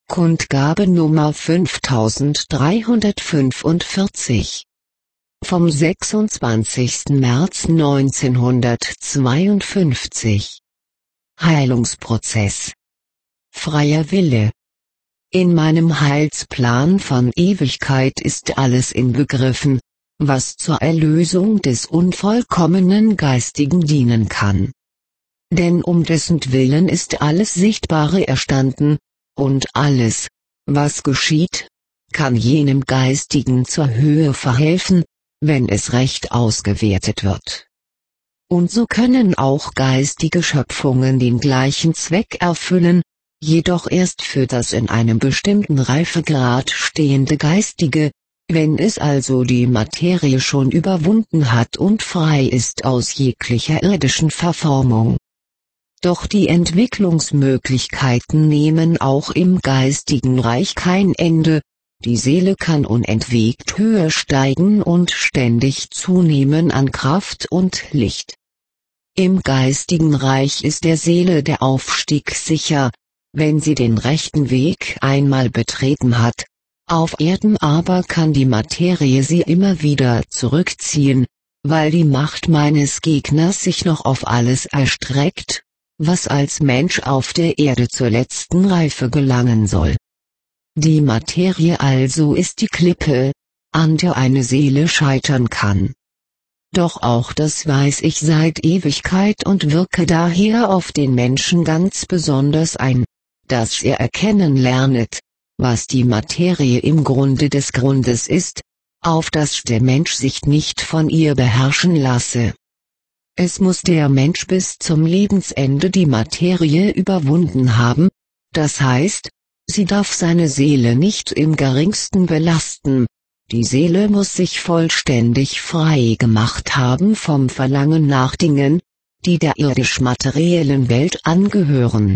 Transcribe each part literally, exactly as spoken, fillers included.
Kundgabe Nummer fünftausenddreihundertfünfundvierzig. Vom sechsundzwanzigsten März neunzehnhundertzweiundfünfzig. Heilungsprozess. Freier Wille. In meinem Heilsplan von Ewigkeit ist alles inbegriffen, was zur Erlösung des unvollkommenen Geistigen dienen kann. Denn um dessen Willen ist alles Sichtbare erstanden, und alles, was geschieht, kann jenem Geistigen zur Höhe verhelfen, wenn es recht ausgewertet wird. Und so können auch geistige Schöpfungen den gleichen Zweck erfüllen, jedoch erst für das in einem bestimmten Reifegrad stehende Geistige, wenn es also die Materie schon überwunden hat und frei ist aus jeglicher irdischen Verformung. Doch die Entwicklungsmöglichkeiten nehmen auch im geistigen Reich kein Ende, die Seele kann unentwegt höher steigen und ständig zunehmen an Kraft und Licht. Im geistigen Reich ist der Seele der Aufstieg sicher, wenn sie den rechten Weg einmal betreten hat, auf Erden aber kann die Materie sie immer wieder zurückziehen, weil die Macht meines Gegners sich noch auf alles erstreckt, was als Mensch auf der Erde zur letzten Reife gelangen soll. Die Materie also ist die Klippe, an der eine Seele scheitern kann. Doch auch das weiß ich seit Ewigkeit und wirke daher auf den Menschen ganz besonders ein, dass er erkennen lernet, was die Materie im Grunde des Grundes ist, auf dass der Mensch sich nicht von ihr beherrschen lasse. Es muss der Mensch bis zum Lebensende die Materie überwunden haben, das heißt, sie darf seine Seele nicht im geringsten belasten, die Seele muss sich vollständig frei gemacht haben vom Verlangen nach Dingen, die der irdisch-materiellen Welt angehören.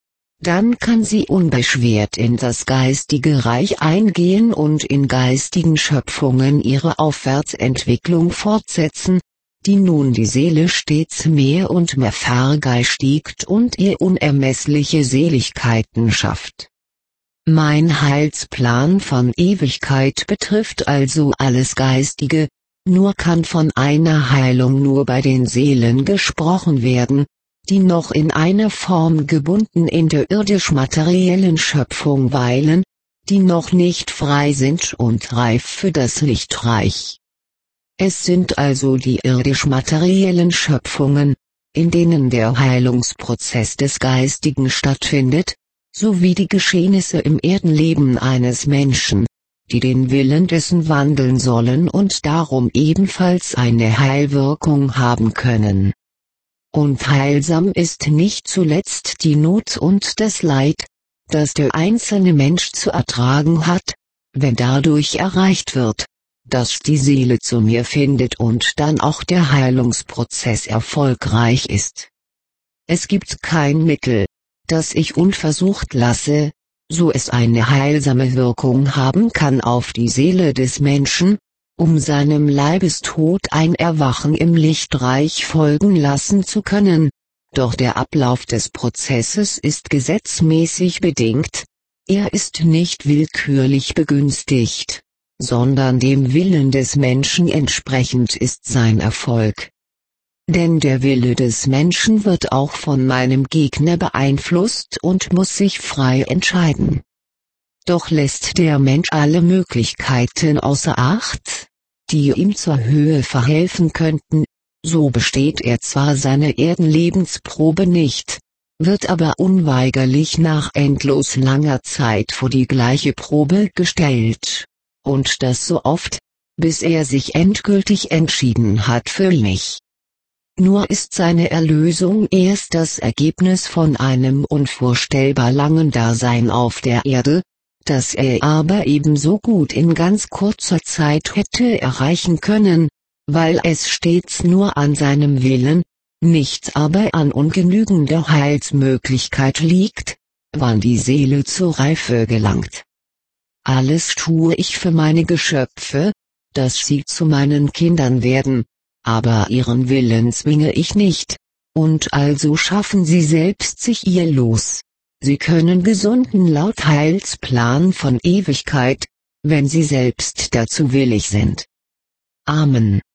Dann kann sie unbeschwert in das geistige Reich eingehen und in geistigen Schöpfungen ihre Aufwärtsentwicklung fortsetzen, die nun die Seele stets mehr und mehr vergeistigt und ihr unermessliche Seligkeiten schafft. Mein Heilsplan von Ewigkeit betrifft also alles Geistige, nur kann von einer Heilung nur bei den Seelen gesprochen werden, die noch in einer Form gebunden in der irdisch-materiellen Schöpfung weilen, die noch nicht frei sind und reif für das Lichtreich. Es sind also die irdisch-materiellen Schöpfungen, in denen der Heilungsprozess des Geistigen stattfindet, sowie die Geschehnisse im Erdenleben eines Menschen, die den Willen dessen wandeln sollen und darum ebenfalls eine Heilwirkung haben können. Und heilsam ist nicht zuletzt die Not und das Leid, das der einzelne Mensch zu ertragen hat, wenn dadurch erreicht wird, dass die Seele zu mir findet und dann auch der Heilungsprozess erfolgreich ist. Es gibt kein Mittel, das ich unversucht lasse, so es eine heilsame Wirkung haben kann auf die Seele des Menschen, um seinem Leibestod ein Erwachen im Lichtreich folgen lassen zu können, doch der Ablauf des Prozesses ist gesetzmäßig bedingt, er ist nicht willkürlich begünstigt, sondern dem Willen des Menschen entsprechend ist sein Erfolg. Denn der Wille des Menschen wird auch von meinem Gegner beeinflusst und muss sich frei entscheiden. Doch lässt der Mensch alle Möglichkeiten außer Acht, die ihm zur Höhe verhelfen könnten, so besteht er zwar seine Erdenlebensprobe nicht, wird aber unweigerlich nach endlos langer Zeit vor die gleiche Probe gestellt, und das so oft, bis er sich endgültig entschieden hat für mich. Nur ist seine Erlösung erst das Ergebnis von einem unvorstellbar langen Dasein auf der Erde, das er aber ebenso gut in ganz kurzer Zeit hätte erreichen können, weil es stets nur an seinem Willen, nicht aber an ungenügender Heilsmöglichkeit liegt, wann die Seele zur Reife gelangt. Alles tue ich für meine Geschöpfe, dass sie zu meinen Kindern werden, aber ihren Willen zwinge ich nicht, und also schaffen sie selbst sich ihr Los. Sie können gesunden laut Heilsplan von Ewigkeit, wenn Sie selbst dazu willig sind. Amen.